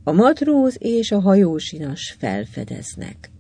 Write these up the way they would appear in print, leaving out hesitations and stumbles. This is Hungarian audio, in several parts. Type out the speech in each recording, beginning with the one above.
A matróz és a hajósinas felfedeznek.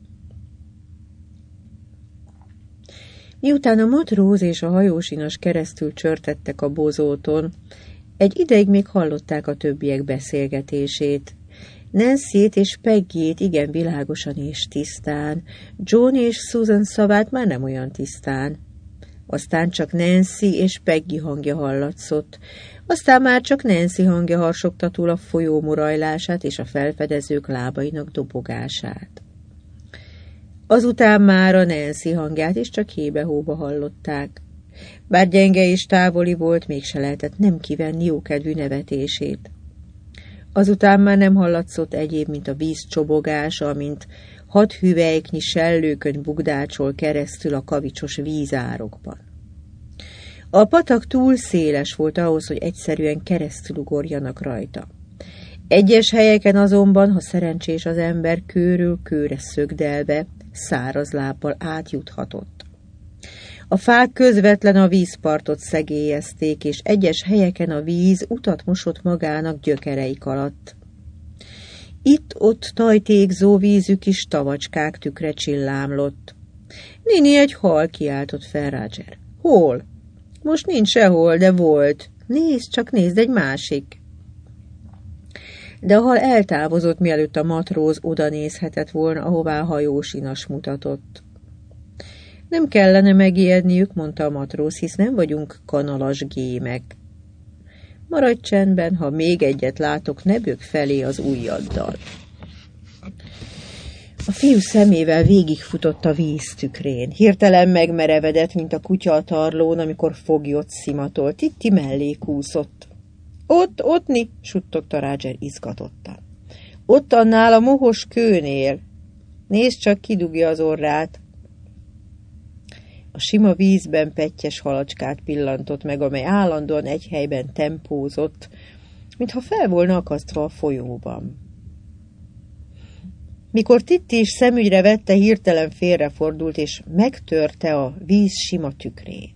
Miután a matróz és a hajósinas keresztül csörtettek a bozóton, egy ideig még hallották a többiek beszélgetését. Nancy-t és Peggy-t igen világosan és tisztán, John és Susan szavát már nem olyan tisztán. Aztán csak Nancy és Peggy hangja hallatszott, aztán már csak Nancy hangja harsogta túl a folyó morajlását és a felfedezők lábainak dobogását. Azután már a Nancy hangját is csak hébe-hóba hallották. Bár gyenge és távoli volt, mégse lehetett nem kivenni jókedvű nevetését. Azután már nem hallatszott egyéb, mint a víz csobogása, amint 6 hüvelyknyi sellőkön bugdácsol keresztül a kavicsos vízárokban. A patak túl széles volt ahhoz, hogy egyszerűen keresztülugorjanak rajta. Egyes helyeken azonban, ha szerencsés az ember, kőről kőre szögdelve, száraz lábbal átjuthatott. A fák közvetlen a vízpartot szegélyezték, és egyes helyeken a víz utat mosott magának gyökereik alatt. Itt-ott tajtékzó vízű kis tavacskák tükre csillámlott. Nini, egy hal, kiáltott fel Roger. Hol? Most nincs sehol, de volt. Nézd, csak nézd, egy másik. De a hal eltávozott, mielőtt a matróz oda nézhetett volna, ahová a hajósinas mutatott. Nem kellene megijedniük, mondta a matróz, hisz nem vagyunk kanalas gémek. Maradj csendben, ha még egyet látok, ne bögj felé az ujjaddal. A fiú szemével végigfutott a víztükrén. Hirtelen megmerevedett, mint a kutya a tarlón, amikor foglyot szimatolt. Titti mellé kúszott. Ott, suttogta Roger izgatottan. Ott annál a mohos kőnél. Nézd csak, kidugja az orrát. A sima vízben pettyes halacskát pillantott meg, amely állandóan egy helyben tempózott, mintha fel volna akasztva a folyóban. Mikor Titti is szemügyre vette, hirtelen félrefordult, és megtörte a víz sima tükrét.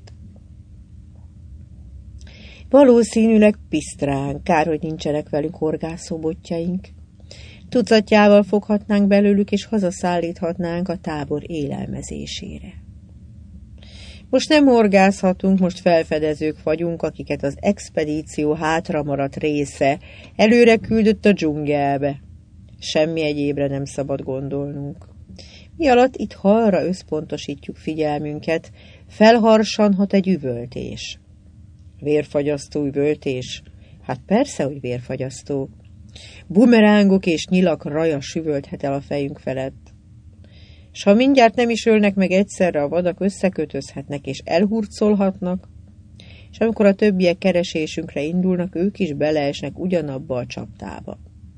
Valószínűleg pisztránk, kár, hogy nincsenek velünk horgászóbotjaink. Tucatjával foghatnánk belőlük, és hazaszállíthatnánk a tábor élelmezésére. Most nem horgászhatunk, most felfedezők vagyunk, akiket az expedíció hátramaradt része előre küldött a dzsungelbe. Semmi egyébre nem szabad gondolnunk. Mi alatt itt halra összpontosítjuk figyelmünket, felharsanhat egy üvöltés. Vérfagyasztó üvöltés? Hát persze, hogy vérfagyasztó. Bumerángok és nyilak raja süvölthet el a fejünk felett. S ha mindjárt nem is ölnek meg egyszerre, a vadak összekötözhetnek és elhurcolhatnak, és amikor a többiek keresésünkre indulnak, ők is beleesnek ugyanabba a csapdába.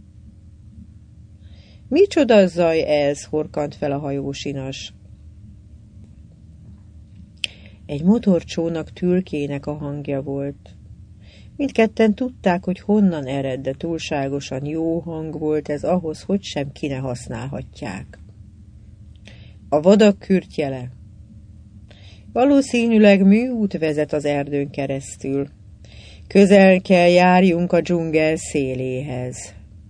Micsoda zaj ez, horkant fel a hajósinas. Egy motorcsónak tülkének a hangja volt. Mindketten tudták, hogy honnan ered, de túlságosan jó hang volt ez ahhoz, hogy sem ki ne használhatják. A vadak kürtjele. Valószínűleg műút vezet az erdőn keresztül. Közel kell járjunk a dzsungel széléhez.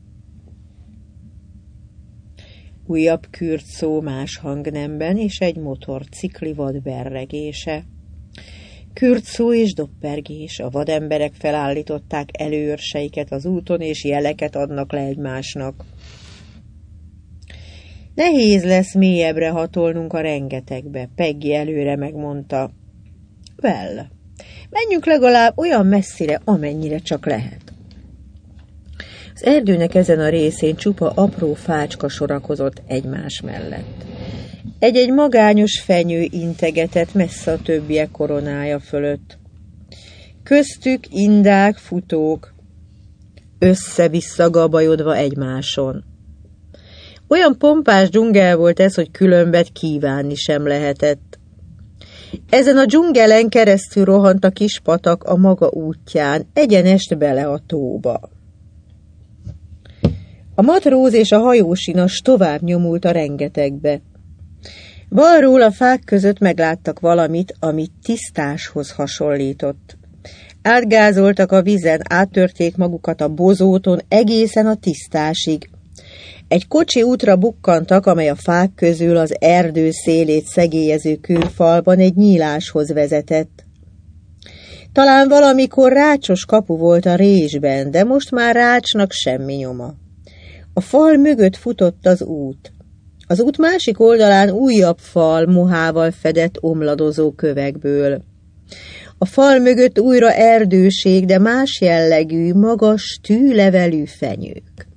Újabb kürt szó más hangnemben, és egy motorcikli vad berregése. Kürt szó és doppergés, a vademberek felállították előörseiket az úton, és jeleket adnak le egymásnak. Nehéz lesz mélyebbre hatolnunk a rengetegbe, Peggy előre megmondta. Well, menjünk legalább olyan messzire, amennyire csak lehet. Az erdőnek ezen a részén csupa apró fácska sorakozott egymás mellett. Egy-egy magányos fenyő integetett messze a többiek koronája fölött. Köztük indák, futók, össze-vissza gabajodva egymáson. Olyan pompás dzsungel volt ez, hogy különbet kívánni sem lehetett. Ezen a dzsungelen keresztül rohant a kis patak a maga útján, egyenest bele a tóba. A matróz és a hajósinas tovább nyomult a rengetegbe. Balról a fák között megláttak valamit, amit tisztáshoz hasonlított. Átgázoltak a vizen, áttörték magukat a bozóton egészen a tisztásig, Egy kocsi útra bukkantak, amely a fák közül az erdő szélét szegélyező kőfalban egy nyíláshoz vezetett. Talán valamikor rácsos kapu volt a résben, de most már rácsnak semmi nyoma. A fal mögött futott az út. Az út másik oldalán újabb fal mohával fedett omladozó kövekből. A fal mögött újra erdőség, de más jellegű, magas, tűlevelű fenyők.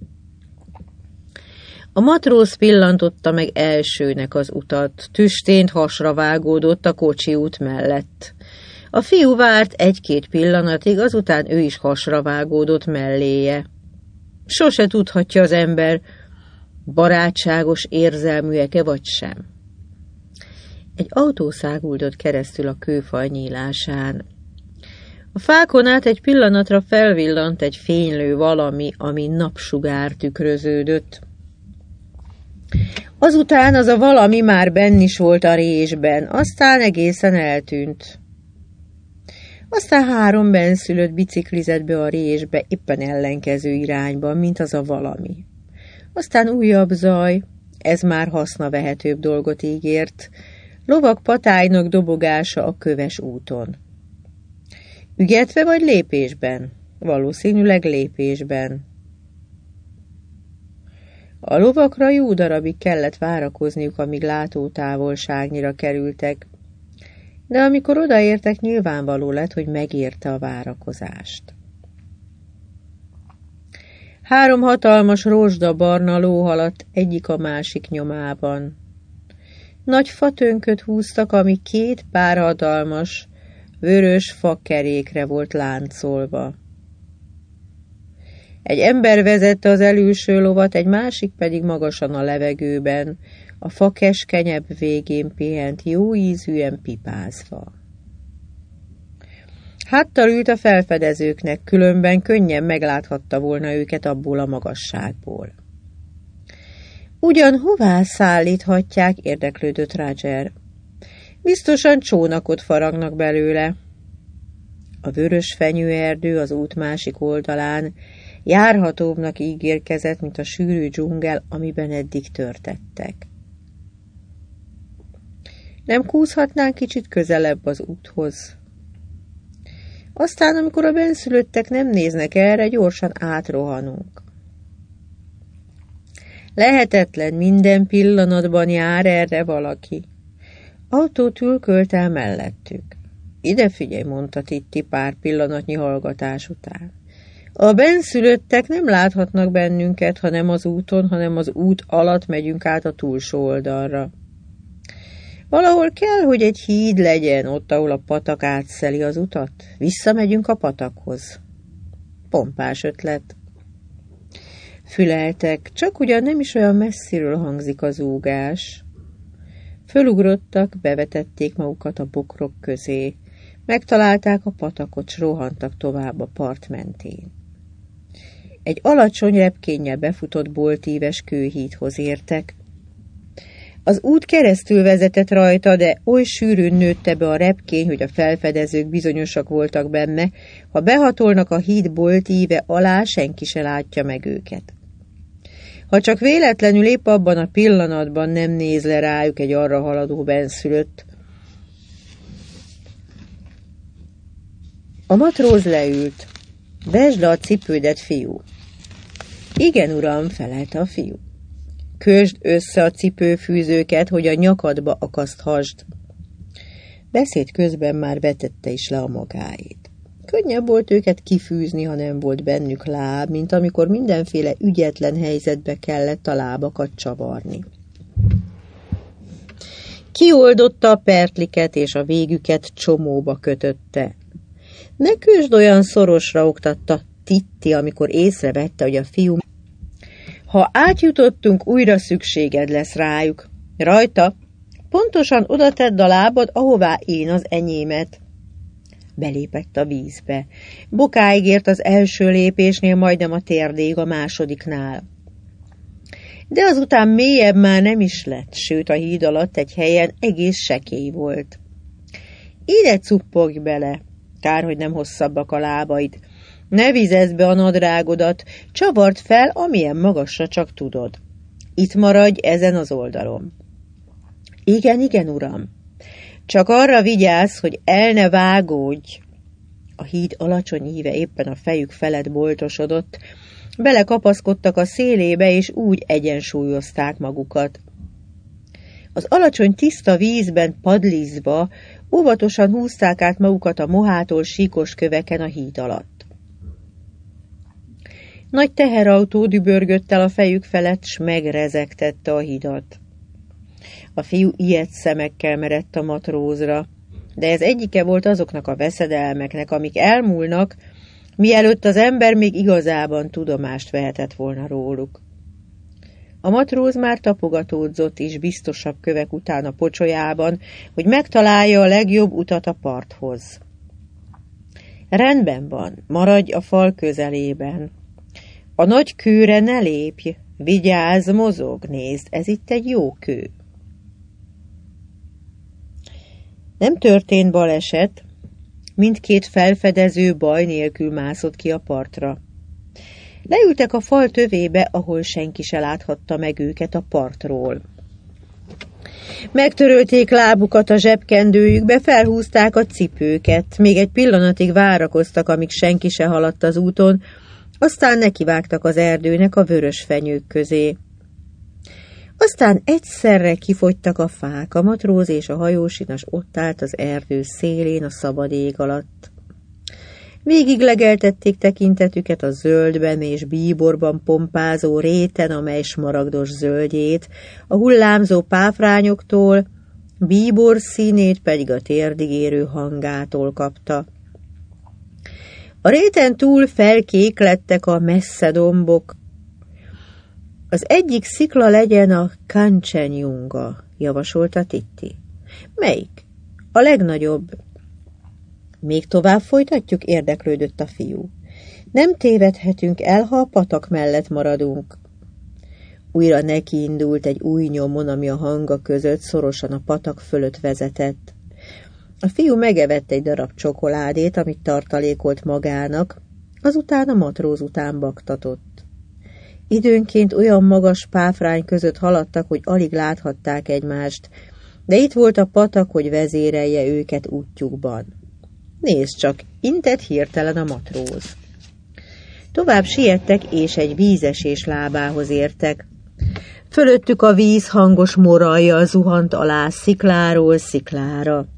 A matróz pillantotta meg elsőnek az utat, tüstént hasra vágódott a kocsi út mellett. A fiú várt egy-két pillanatig, azután ő is hasra vágódott melléje. Sose tudhatja az ember, barátságos érzelműek-e vagy sem. Egy autó száguldott keresztül a kőfal nyílásán. A fákon át egy pillanatra felvillant egy fénylő valami, ami napsugár tükröződött. Azután az a valami már benn is volt a résben, aztán egészen eltűnt. Aztán 3 bennszülött biciklizett be a résbe, éppen ellenkező irányban, mint az a valami. Aztán újabb zaj, ez már hasznavehetőbb dolgot ígért, lovak patáinak dobogása a köves úton. Ügetve vagy lépésben? Valószínűleg lépésben. A lovakra jó darabig kellett várakozniuk, amíg látótávolságnyira kerültek, de amikor odaértek, nyilvánvaló lett, hogy megérte a várakozást. 3 hatalmas rozsdabarna ló haladt egyik a másik nyomában. Nagy fatönköt húztak, ami 2 pár hatalmas, vörös fakerékre volt láncolva. Egy ember vezette az előső lovat, egy másik pedig magasan a levegőben, a fa keskenyebb végén pihent, jó ízűen pipázva. Háttal ült a felfedezőknek, különben könnyen megláthatta volna őket abból a magasságból. Ugyan hová szállíthatják, érdeklődött Roger. Biztosan csónakot faragnak belőle. A vörös fenyőerdő az út másik oldalán járhatóbbnak ígérkezett, mint a sűrű dzsungel, amiben eddig törtettek. Nem kúszhatnánk kicsit közelebb az úthoz? Aztán, amikor a bennszülöttek nem néznek erre, gyorsan átrohanunk. Lehetetlen, minden pillanatban jár erre valaki. Autót ülkölt el mellettük. Ide figyelj, mondta Titti pár pillanatnyi hallgatás után. A bennszülöttek nem láthatnak bennünket, ha nem az úton, hanem az út alatt megyünk át a túlsó oldalra. Valahol kell, hogy egy híd legyen ott, ahol a patak átszeli az utat. Visszamegyünk a patakhoz. Pompás ötlet. Füleltek, csak ugyan nem is olyan messziről hangzik az zúgás. Fölugrottak, bevetették magukat a bokrok közé. Megtalálták a patakot, s rohantak tovább a part mentén. Egy alacsony repkénnyel befutott boltíves kőhídhoz értek. Az út keresztül vezetett rajta, de oly sűrűn nőtte be a repkény, hogy a felfedezők bizonyosak voltak benne, ha behatolnak a híd boltíve alá, senki se látja meg őket. Ha csak véletlenül épp abban a pillanatban nem néz le rájuk egy arra haladó bennszülött. A matróz leült. Vesd le a cipődet, fiú. Igen, uram, felelte a fiú. Kösd össze a cipőfűzőket, hogy a nyakadba akaszthasd. Beszéd közben már vetette is le a magáét. Könnyebb volt őket kifűzni, ha nem volt bennük láb, mint amikor mindenféle ügyetlen helyzetbe kellett a lábakat csavarni. Kioldotta a pertliket, és a végüket csomóba kötötte. Ne kösd olyan szorosra, oktatta Titti, amikor észrevette, hogy a fiú... Ha átjutottunk, újra szükséged lesz rájuk. Rajta, pontosan oda tedd a lábad, ahová én az enyémet. Belépett a vízbe. Bokáig ért az első lépésnél, majdnem a térdéig a másodiknál. De azután mélyebb már nem is lett, sőt a híd alatt egy helyen egész sekély volt. Ide cuppogj bele, kár, hogy nem hosszabbak a lábaid. Ne vizezd be a nadrágodat, csavard fel, amilyen magasra csak tudod. Itt maradj ezen az oldalon. Igen, igen, uram. Csak arra vigyázz, hogy el ne vágódj. A híd alacsony íve éppen a fejük felett boltosodott, belekapaszkodtak a szélébe, és úgy egyensúlyozták magukat. Az alacsony tiszta vízben padlizva óvatosan húzták át magukat a mohától síkos köveken a híd alatt. Nagy teherautó dübörgött el a fejük felett, s megrezegtette a hidat. A fiú ijedt szemekkel merett a matrózra, de ez egyike volt azoknak a veszedelmeknek, amik elmúlnak, mielőtt az ember még igazában tudomást vehetett volna róluk. A matróz már tapogatódzott is biztosabb kövek után a pocsolyában, hogy megtalálja a legjobb utat a parthoz. Rendben van, maradj a fal közelében. A nagy kőre ne lépj, vigyázz, mozog, nézd, ez itt egy jó kő. Nem történt baleset, mindkét felfedező baj nélkül mászott ki a partra. Leültek a fal tövébe, ahol senki se láthatta meg őket a partról. Megtörölték lábukat a zsebkendőjükbe, felhúzták a cipőket, még egy pillanatig várakoztak, amíg senki se haladt az úton, aztán nekivágtak az erdőnek a vörös fenyők közé. Aztán egyszerre kifogytak a fák, a matróz és a hajósinas ott állt az erdő szélén a szabad ég alatt. Végig legeltették tekintetüket a zöldben és bíborban pompázó réten, amely smaragdos zöldjét, a hullámzó páfrányoktól, bíbor színét pedig a térdig érő hangától kapta. A réten túl felkéklettek a messze dombok. Az egyik szikla legyen a Kancsenyjunga, javasolta Titti. Melyik? A legnagyobb. Még tovább folytatjuk, érdeklődött a fiú. Nem tévedhetünk el, ha a patak mellett maradunk. Újra nekiindult egy új nyomon, ami a hanga között szorosan a patak fölött vezetett. A fiú megevett egy darab csokoládét, amit tartalékolt magának, azután a matróz után baktatott. Időnként olyan magas páfrány között haladtak, hogy alig láthatták egymást, de itt volt a patak, hogy vezérelje őket útjukban. Nézd csak, intett hirtelen a matróz. Tovább siettek, és egy vízesés lábához értek. Fölöttük a víz hangos morajjal zuhant alá szikláról sziklára.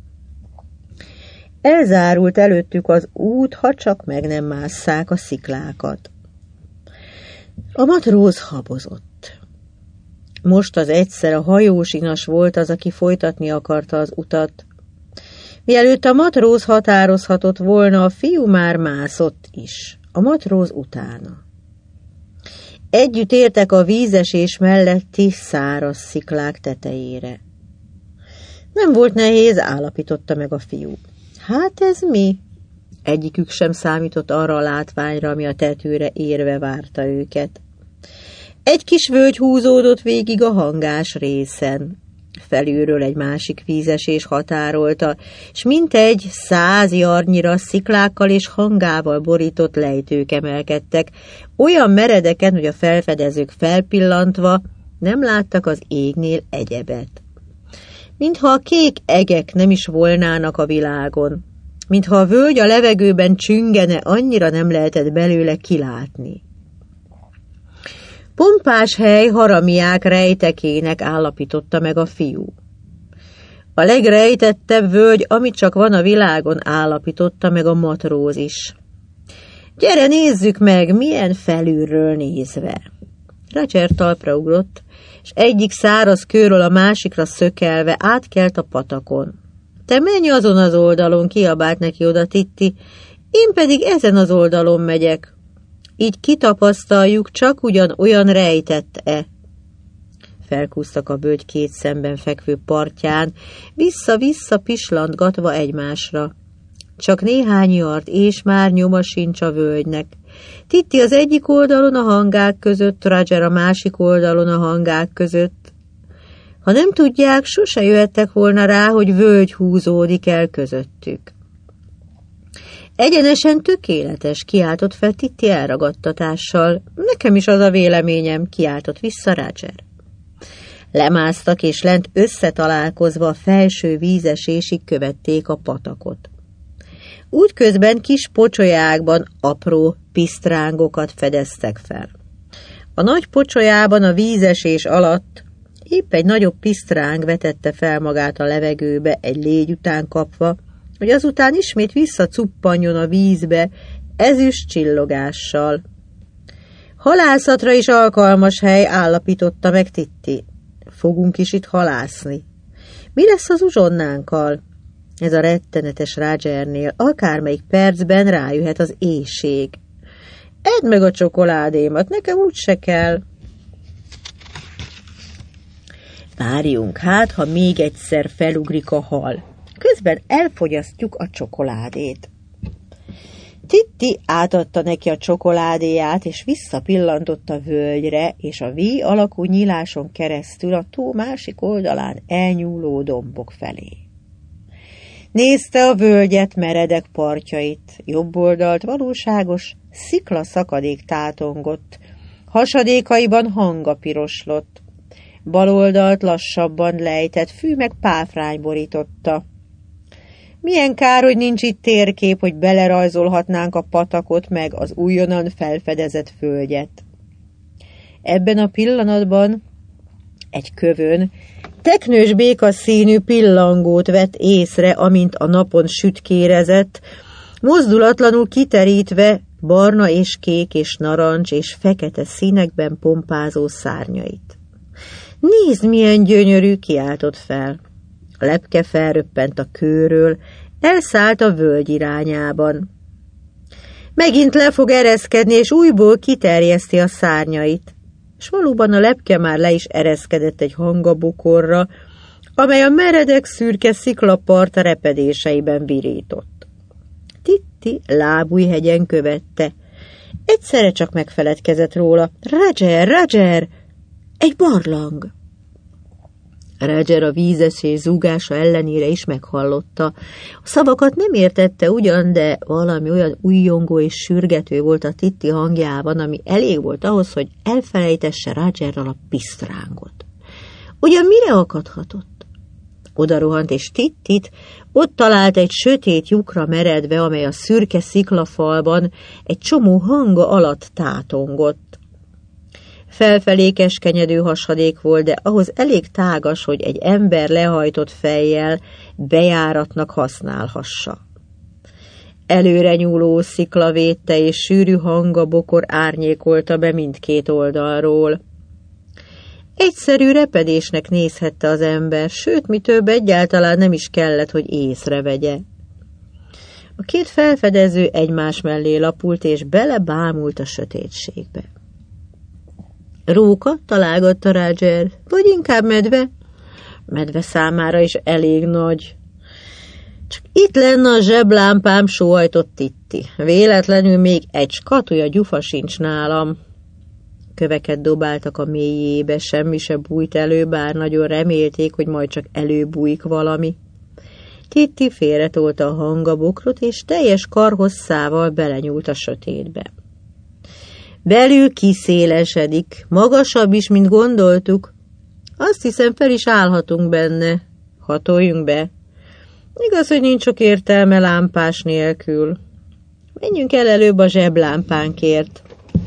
Elzárult előttük az út, ha csak meg nem másszák a sziklákat. A matróz habozott. Most az egyszer a hajósinas volt az, aki folytatni akarta az utat. Mielőtt a matróz határozhatott volna, a fiú már mászott is, a matróz utána. Együtt értek a vízesés melletti száraz sziklák tetejére. Nem volt nehéz, állapította meg a fiú. Hát ez mi? Egyikük sem számított arra a látványra, ami a tetőre érve várta őket. Egy kis völgy húzódott végig a hangás részen. Felülről egy másik vízesés határolta, s mintegy 100 jarnyira sziklákkal és hangával borított lejtők emelkedtek, olyan meredeken, hogy a felfedezők felpillantva nem láttak az égnél egyebet. Mintha a kék egek nem is volnának a világon, mintha a völgy a levegőben csüngene, annyira nem lehetett belőle kilátni. Pompás hely haramiák rejtekének állapította meg a fiú. A legrejtettebb völgy, amit csak van a világon, állapította meg a matróz is. Gyere, nézzük meg, milyen felülről nézve. Roger talpra ugrott, és egyik száraz kőről a másikra szökelve átkelt a patakon. Te menj azon az oldalon, kiabált neki oda Titti, én pedig ezen az oldalon megyek. Így kitapasztaljuk, csak ugyanolyan rejtett-e. Felkúztak a völgy két szemben fekvő partján, vissza-vissza pislantgatva egymásra. Csak néhány yard, és már nyoma sincs a völgynek. Titti az egyik oldalon a hangák között, Roger a másik oldalon a hangák között. Ha nem tudják, sose jöhettek volna rá, hogy völgy húzódik el közöttük. Egyenesen tökéletes, kiáltott fel Titti elragadtatással. Nekem is az a véleményem, kiáltott vissza Roger. Lemásztak, és lent összetalálkozva a felső vízesésig követték a patakot. Útközben kis pocsolyákban apró pisztrángokat fedeztek fel. A nagy pocsolyában a vízesés alatt épp egy nagyobb pisztráng vetette fel magát a levegőbe egy légy után kapva, hogy azután ismét visszacuppanjon a vízbe ezüst csillogással. Halászatra is alkalmas hely, állapította meg Titti. Fogunk is itt halászni. Mi lesz az uzsonnánkkal? Ez a rettenetes Rogernél akármelyik percben rájöhet az éhség. Edd meg a csokoládémat, nekem úgyse kell. Várjunk, hát, ha még egyszer felugrik a hal. Közben elfogyasztjuk a csokoládét. Titti átadta neki a csokoládéját, és visszapillantott a völgyre, és a V alakú nyíláson keresztül a tó másik oldalán elnyúló dombok felé. Nézte a völgyet, meredek partjait, jobb oldalt valóságos sziklaszakadék tátongott, hasadékaiban hanga piroslott, bal oldalt lassabban lejtett fű meg páfrány borította. Milyen kár, hogy nincs itt térkép, hogy belerajzolhatnánk a patakot meg az újonnan felfedezett földjet. Ebben a pillanatban egy kövön teknős békaszínű pillangót vett észre, amint a napon sütkérezett, mozdulatlanul kiterítve barna és kék és narancs és fekete színekben pompázó szárnyait. Nézd, milyen gyönyörű, kiáltott fel. A lepke felröppent a kőről, elszállt a völgy irányában. Megint le fog ereszkedni, és újból kiterjeszti a szárnyait. És valóban a lepke már le is ereszkedett egy hangabokorra, amely a meredek szürke sziklapart repedéseiben virított. Titti lábújhegyen követte. Egyszerre csak megfeledkezett róla. Roger, Roger! Egy barlang! Roger a vízesés zúgása ellenére is meghallotta. A szavakat nem értette ugyan, de valami olyan újjongó és sürgető volt a Titti hangjában, ami elég volt ahhoz, hogy elfelejtesse Rogerral a pisztrángot. Ugyan mire akadhatott? Oda rohant, és Tittit ott talált egy sötét lyukra meredve, amely a szürke sziklafalban egy csomó hanga alatt tátongott. Felfelé keskenyedő hasadék volt, de ahhoz elég tágas, hogy egy ember lehajtott fejjel bejáratnak használhassa. Előre nyúló szikla védte, és sűrű hangabokor árnyékolta be mindkét oldalról. Egyszerű repedésnek nézhette az ember, sőt, mi több, egyáltalán nem is kellett, hogy észrevegye. A két felfedező egymás mellé lapult, és belebámult a sötétségbe. Róka, találgatta Roger, vagy inkább medve? Medve számára is elég nagy. Csak itt lenne a zseblámpám, sóhajtott Titti. Véletlenül még egy skatúja gyufa sincs nálam. Köveket dobáltak a mélyébe, semmi se bújt elő, bár nagyon remélték, hogy majd csak előbújik valami. Titti félretolta a hangabokrot, és teljes karhosszával belenyúlt a sötétbe. Belül kiszélesedik, magasabb is, mint gondoltuk. Azt hiszem, fel is állhatunk benne. Hatoljunk be. Igaz, hogy nincs sok értelme lámpás nélkül. Menjünk el előbb a zseblámpánkért.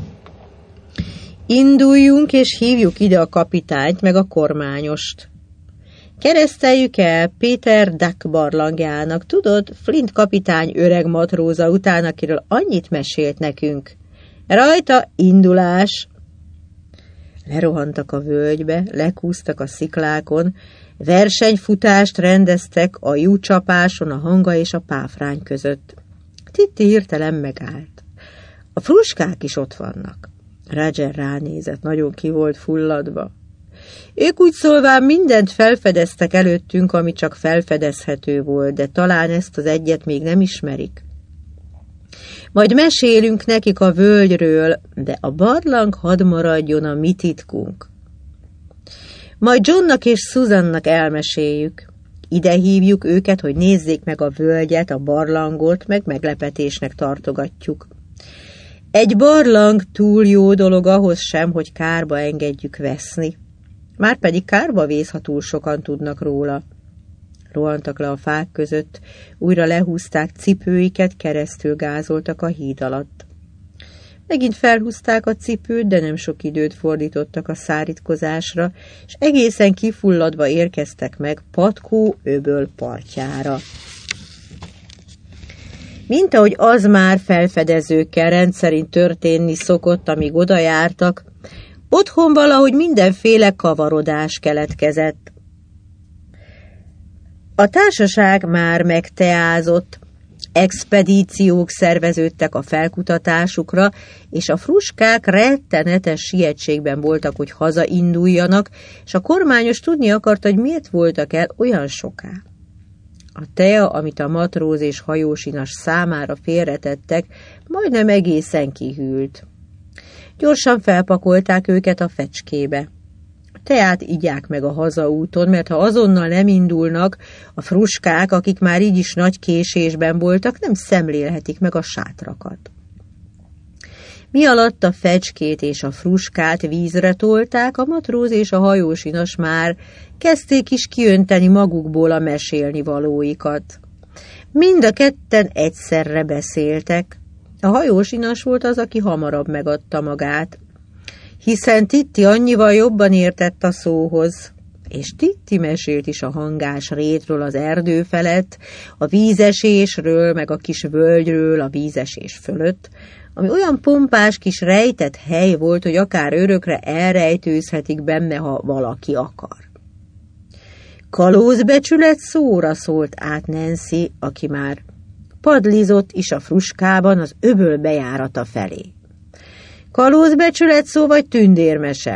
Induljunk, és hívjuk ide a kapitányt, meg a kormányost. Kereszteljük el Peter Duck barlangjának. Tudod, Flint kapitány öreg matróza után, akiről annyit mesélt nekünk. Rajta indulás! Lerohantak a völgybe, lekúztak a sziklákon, versenyfutást rendeztek a lyúcsapáson, a hanga és a páfrány között. Titti hirtelen megállt. A fruskák is ott vannak. Roger ránézett, nagyon ki volt fulladva. Ők úgy szólván mindent felfedeztek előttünk, ami csak felfedezhető volt, de talán ezt az egyet még nem ismerik. Majd mesélünk nekik a völgyről, de a barlang hadd maradjon a mi titkunk. Majd Johnnak és Susannak elmeséljük. ide hívjuk őket, hogy nézzék meg a völgyet, a barlangot, meg meglepetésnek tartogatjuk. Egy barlang túl jó dolog ahhoz sem, hogy kárba engedjük veszni. Márpedig kárba vész, ha túl sokan tudnak róla. Rohantak le a fák között, újra lehúzták cipőiket, keresztül gázoltak a híd alatt. Megint felhúzták a cipőt, de nem sok időt fordítottak a szárítkozásra, és egészen kifulladva érkeztek meg Patkó öböl partjára. Mint ahogy az már felfedezőkkel rendszerint történni szokott, amíg oda jártak, otthon valahogy mindenféle kavarodás keletkezett. A társaság már megteázott, expedíciók szerveződtek a felkutatásukra, és a fruskák rettenetes sietségben voltak, hogy hazainduljanak, és a kormányos tudni akart, hogy miért voltak el olyan soká. A tea, amit a matróz és hajósinas számára félretettek, majdnem egészen kihűlt. Gyorsan felpakolták őket a fecskébe. Teát igyák meg a hazaúton, mert ha azonnal nem indulnak, a fruskák, akik már így is nagy késésben voltak, nem szemlélhetik meg a sátrakat. Mi alatt a fecskét és a fruskát vízre tolták, a matróz és a hajósinas már kezdték is kiönteni magukból a mesélni valóikat. Mind a ketten egyszerre beszéltek. A hajósinas volt az, aki hamarabb megadta magát, hiszen Titti annyival jobban értett a szóhoz, és Titti mesélt is a hangás rétről az erdő felett, a vízesésről, meg a kis völgyről a vízesés fölött, ami olyan pompás kis rejtett hely volt, hogy akár örökre elrejtőzhetik benne, ha valaki akar. Kalózbecsület szóra szólt át Nancy, aki már padlizott is a fruskában az öböl bejárata felé. Kalózbecsület szó vagy tündérmese?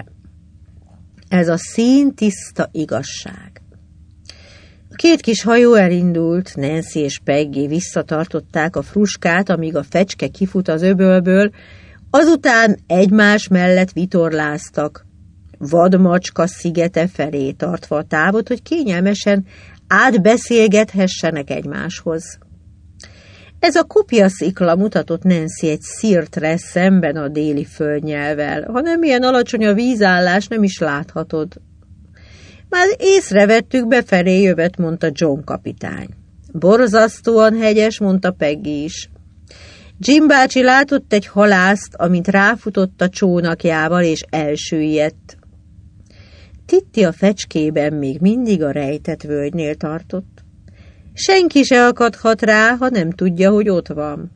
Ez a színtiszta igazság. A két kis hajó elindult, Nancy és Peggy visszatartották a fruskát, amíg a fecske kifut az öbölből, azután egymás mellett vitorláztak, vadmacska szigete felé tartva a távot, hogy kényelmesen átbeszélgethessenek egymáshoz. Ez a kopjaszikla mutatott Nancy egy szirtre szemben a déli földnyelvvel. Ha nem ilyen alacsony a vízállás, nem is láthatod. Már észrevettük, befelé jövet, mondta John kapitány. Borzasztóan hegyes, mondta Peggy is. Jim bácsi látott egy halászt, amint ráfutott a csónakjával, és elsüllyedt. Titti a fecskében még mindig a rejtett völgynél tartott. Senki se akadhat rá, ha nem tudja, hogy ott van.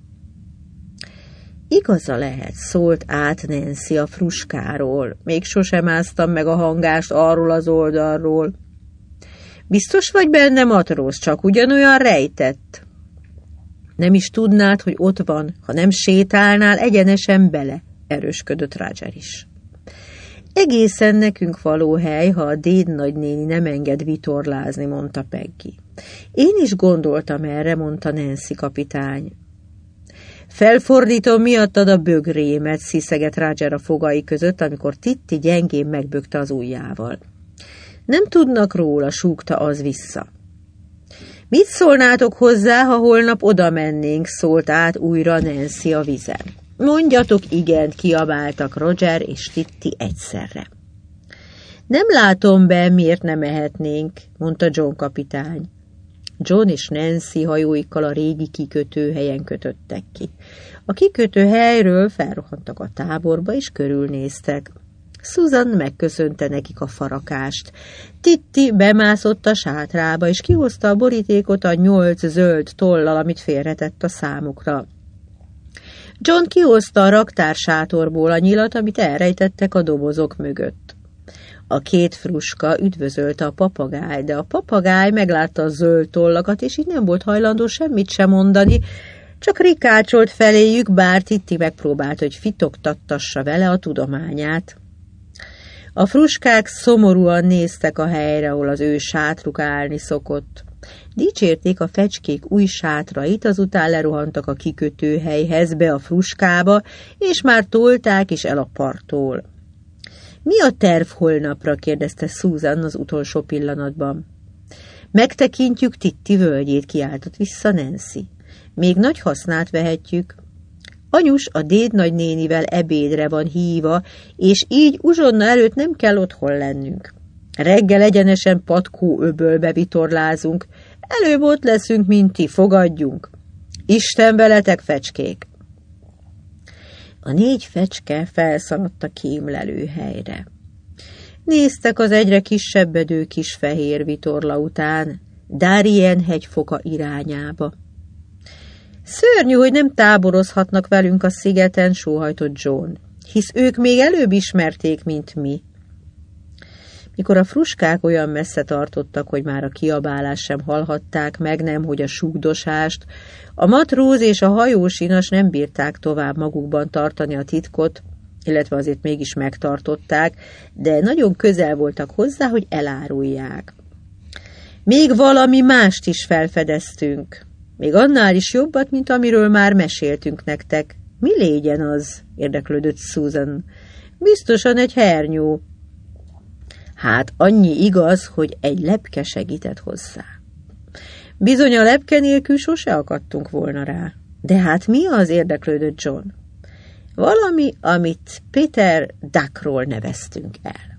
Igaza lehet, szólt át Nancy a fruskáról. Még sosem áztam meg a hangást arról az oldalról. Biztos vagy benne, matróz, csak ugyanolyan rejtett? Nem is tudnád, hogy ott van, ha nem sétálnál egyenesen bele, erősködött Roger is. Egészen nekünk való hely, ha a déd nagynéni nem enged vitorlázni, mondta Peggy. Én is gondoltam erre, mondta Nancy kapitány. Felfordítom miattad a bögrémet, sziszegett Roger a fogai között, amikor Titti gyengén megbökte az ujjával. Nem tudnak róla, súgta az vissza. Mit szólnátok hozzá, ha holnap oda mennénk, szólt át újra Nancy a vizen. Mondjatok igent, kiabáltak Roger és Titti egyszerre. Nem látom be, miért nem mehetnénk, mondta John kapitány. John és Nancy hajóikkal a régi kikötőhelyen kötöttek ki. A kikötőhelyről felrohantak a táborba, és körülnéztek. Susan megköszönte nekik a farakást. Titti bemászott a sátrába, és kihozta a borítékot a 8 zöld tollal, amit félretett a számukra. John kihozta a raktársátorból a nyilat, amit elrejtettek a dobozok mögött. A két fruska üdvözölte a papagáj, de a papagáj meglátta a zöld tollakat, és így nem volt hajlandó semmit sem mondani, csak rikácsolt feléjük, bár Titti megpróbált, hogy fitoktattassa vele a tudományát. A fruskák szomorúan néztek a helyre, ahol az ő sátruk állni szokott. Dicsérték a fecskék új sátrait, azután lerohantak a kikötőhelyhez be a fruskába, és már tolták is el a parttól. Mi a terv holnapra? kérdezte Susan az utolsó pillanatban. Megtekintjük Titti völgyét, kiáltott vissza Nancy. Még nagy hasznát vehetjük. Anyus a dédnagynénivel ebédre van híva, és így uzsonna előtt nem kell otthon lennünk. Reggel egyenesen Patkó öbölbe vitorlázunk, előbb ott leszünk, mint ti, fogadjunk. Isten veletek, fecskék! A 4 fecske felszaladt a kémlelő helyre. Néztek az egyre kisebbedő kis fehér vitorla után, Darien hegyfoka irányába. Szörnyű, hogy nem táborozhatnak velünk a szigeten, sóhajtott John, hisz ők még előbb ismerték, mint mi. Mikor a fruskák olyan messze tartottak, hogy már a kiabálást sem hallhatták meg, nemhogy a súgdosást, a matróz és a hajósinas nem bírták tovább magukban tartani a titkot, illetve azért mégis megtartották, de nagyon közel voltak hozzá, hogy elárulják. Még valami mást is felfedeztünk, még annál is jobbat, mint amiről már meséltünk nektek. Mi légyen az? Érdeklődött Susan. Biztosan egy hernyó. Hát annyi igaz, hogy egy lepke segített hozzá. Bizony a lepke nélkül sose akadtunk volna rá. De hát mi az? Érdeklődött John. Valami, amit Peter Duckról neveztünk el.